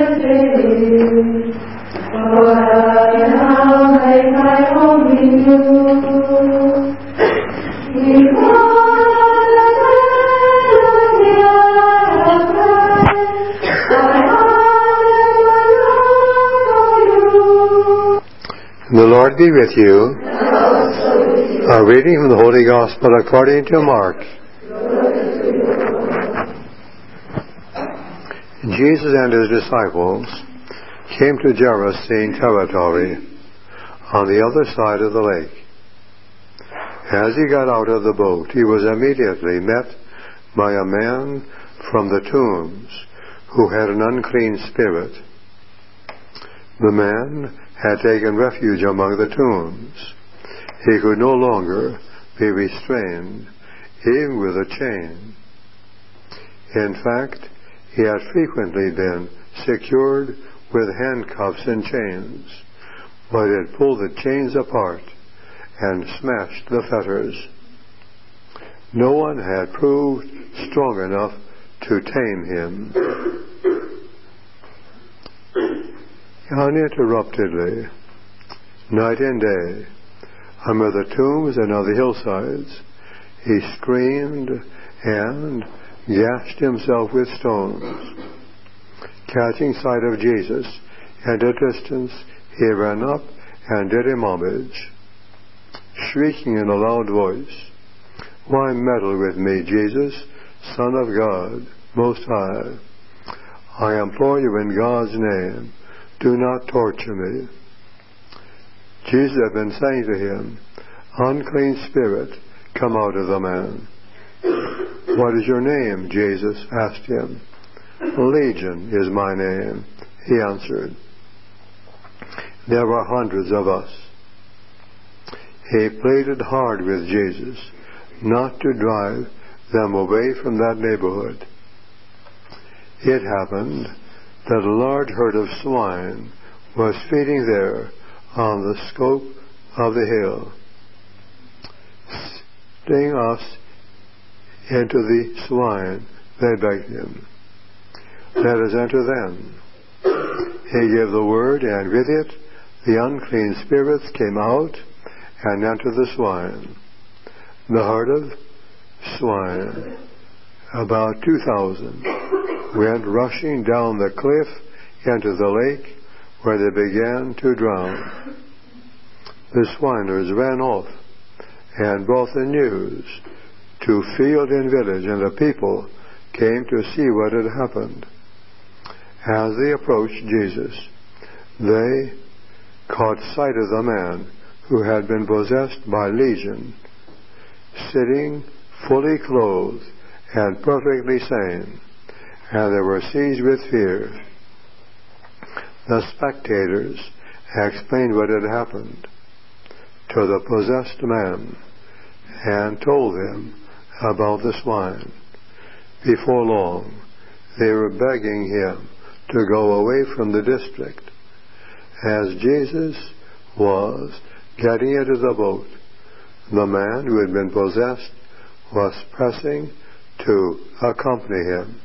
The Lord be with you. A reading from the Holy Gospel according to Mark. Jesus and his disciples came to Gerasene territory on the other side of the lake. As he got out of the boat, he was immediately met by a man from the tombs who had an unclean spirit. The man had taken refuge among the tombs. He could no longer be restrained, even with a chain. In fact, he had frequently been secured with handcuffs and chains, but had pulled the chains apart and smashed the fetters. No one had proved strong enough to tame him. Uninterruptedly, night and day, among the tombs and on the hillsides, he screamed and gashed himself with stones. Catching sight of Jesus at a distance, he ran up and did him homage, shrieking in a loud voice, "Why meddle with me, Jesus, Son of God, Most High? I implore you in God's name, do not torture me." Jesus had been saying to him, "Unclean spirit, come out of the man." "What is your name?" Jesus asked him. "Legion is my name," he answered. "There were hundreds of us." He pleaded hard with Jesus not to drive them away from that neighborhood. It happened that a large herd of swine was feeding there on the slope of the hill. "Sting us into the swine," they begged him. "Let us enter them." He gave the word, and with it the unclean spirits came out and entered the swine. The herd of swine, about 2,000, went rushing down the cliff into the lake, where they began to drown. The swineherders ran off and brought the news to field and village, and the people came to see what had happened. As they approached Jesus, they caught sight of the man who had been possessed by legion, sitting fully clothed and perfectly sane, and they were seized with fear. The spectators explained what had happened to the possessed man and told them about the swine. Before long, they were begging him to go away from the district. As Jesus was getting into the boat, the man who had been possessed was pressing to accompany him.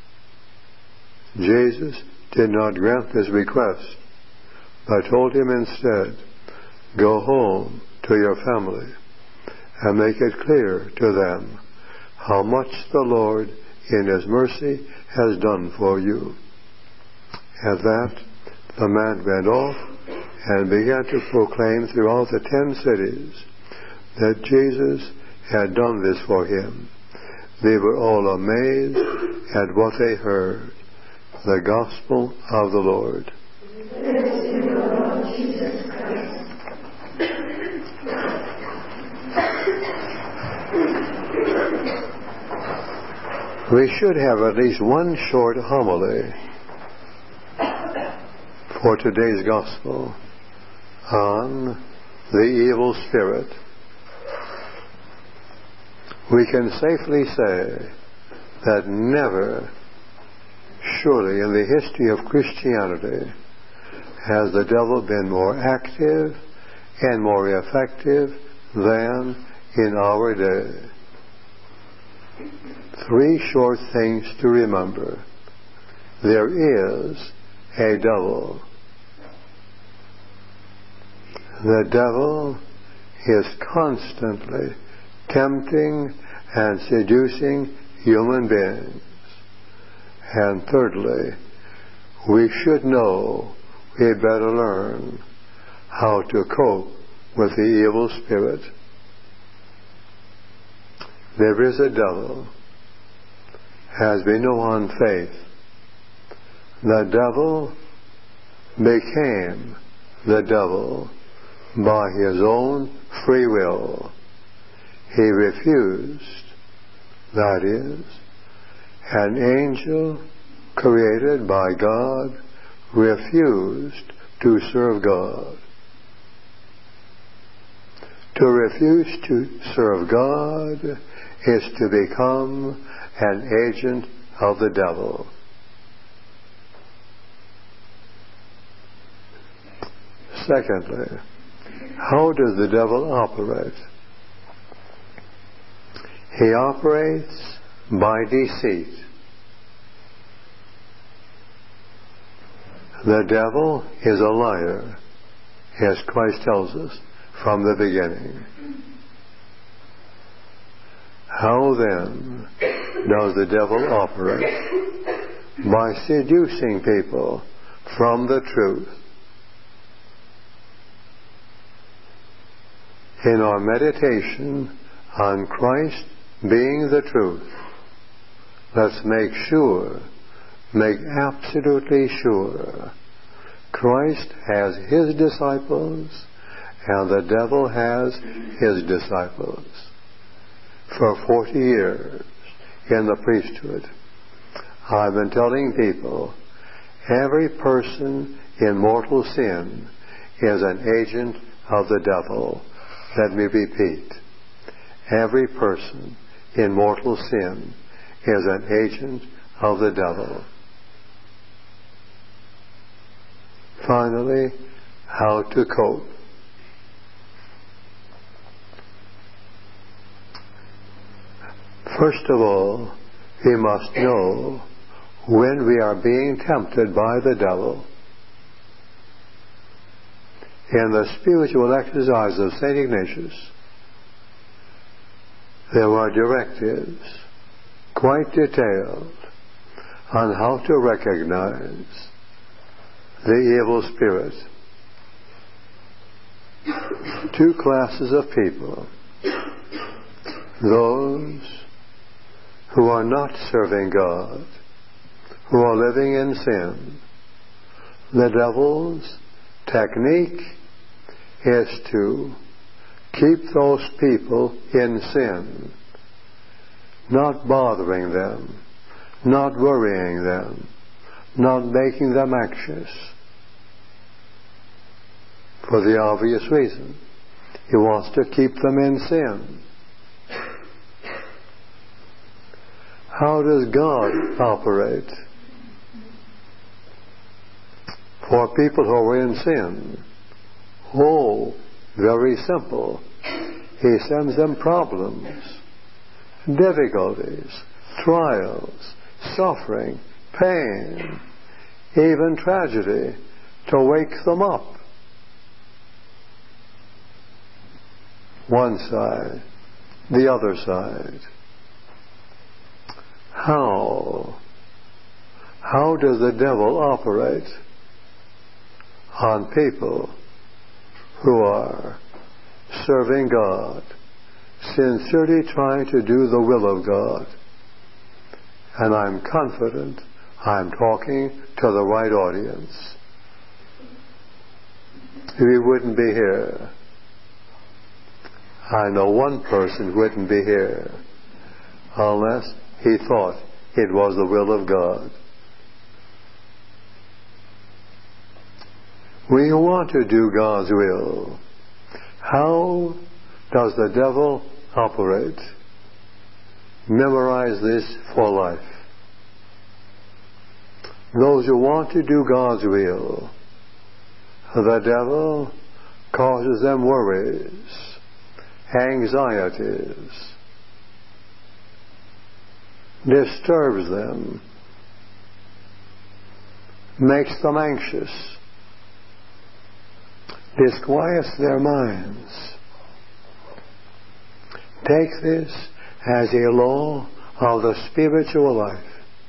Jesus did not grant his request, but told him instead, "Go home to your family and make it clear to them how much the Lord in his mercy has done for you." At that, the man went off and began to proclaim throughout the 10 cities that Jesus had done this for him. They were all amazed at what they heard. The Gospel of the Lord. We should have at least one short homily for today's Gospel on the evil spirit. We can safely say that never, surely in the history of Christianity, has the devil been more active and more effective than in our day. 3 short things to remember. There is a devil. The devil is constantly tempting and seducing human beings. And thirdly, we should know we better learn how to cope with the evil spirit. There is a devil. Has been no unfaith. The devil became the devil by his own free will. He refused, that is, an angel created by God refused to serve God. To refuse to serve God is to become an agent of the devil. Secondly, how does the devil operate? He operates by deceit. The devil is a liar, as Christ tells us from the beginning. How then does the devil operate? By seducing people from the truth. In our meditation on Christ being the truth, let's make absolutely sure Christ has his disciples and the devil has his disciples. For 40 years in the priesthood, I've been telling people every person in mortal sin is an agent of the devil. Let me repeat. Every person in mortal sin is an agent of the devil. Finally, how to cope. First of all, we must know when we are being tempted by the devil. In the spiritual exercise of St. Ignatius, there were directives, quite detailed, on how to recognize the evil spirit. Two classes of people. Those who are not serving God, who are living in sin. The devil's technique is to keep those people in sin, not bothering them, not worrying them, not making them anxious. For the obvious reason, he wants to keep them in sin. How does God operate? For people who are in sin, very simple. He sends them problems, difficulties, trials, suffering, pain, even tragedy, to wake them up. One side, the other side. How does the devil operate on people who are serving God, sincerely trying to do the will of God? And I'm confident I'm talking to the right audience. We wouldn't be here. I know one person wouldn't be here unless he thought it was the will of God. We want to do God's will. How does the devil operate? Memorize this for life. Those who want to do God's will, the devil causes them worries, anxieties, disturbs them, makes them anxious, disquiets their minds. Take this as a law of the spiritual life,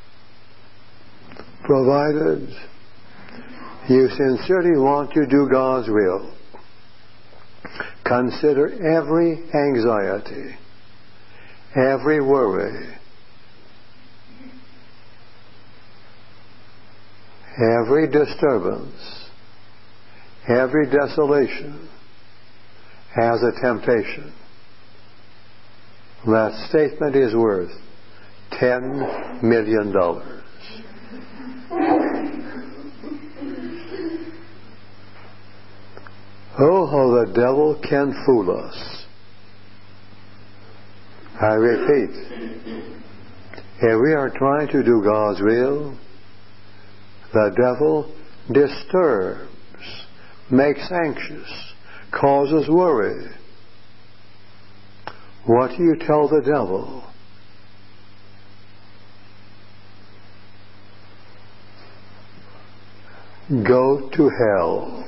provided you sincerely want to do God's will. Consider every anxiety, every worry, every disturbance, every desolation as a temptation. That statement is worth $10 million. Oh, how the devil can fool us. I repeat, if we are trying to do God's will, the devil disturbs, makes anxious, causes worry. What do you tell the devil? Go to hell.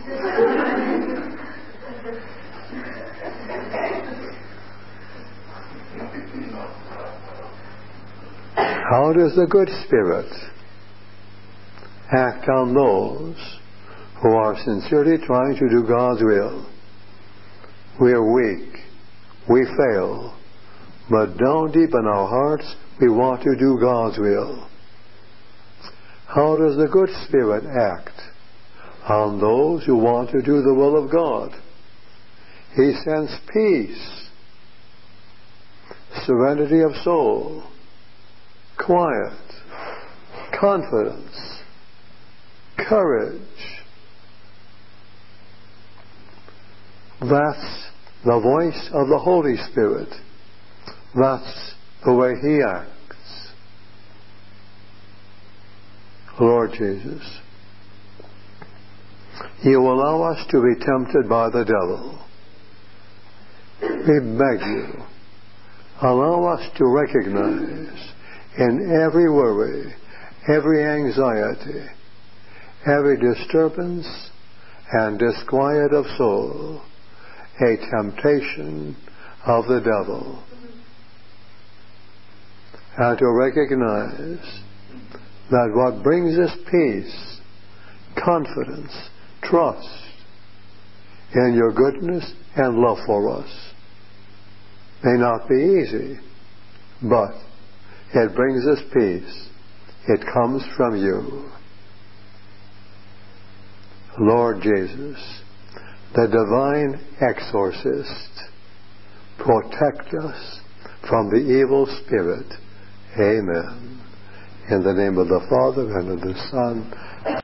How does the good spirit act on those who are sincerely trying to do God's will? We are weak. We fail. But down deep in our hearts, we want to do God's will. How does the good spirit act on those who want to do the will of God? He sends peace, serenity of soul, quiet, confidence, courage. That's the voice of the Holy Spirit. That's the way He acts. Lord Jesus, You allow us to be tempted by the devil. We beg You, allow us to recognize in every worry, every anxiety, every disturbance and disquiet of soul, a temptation of the devil. And to recognize that what brings us peace, confidence, trust in Your goodness and love for us may not be easy, but it brings us peace. It comes from You. Lord Jesus, the divine exorcist, protect us from the evil spirit. Amen. In the name of the Father, and of the Son,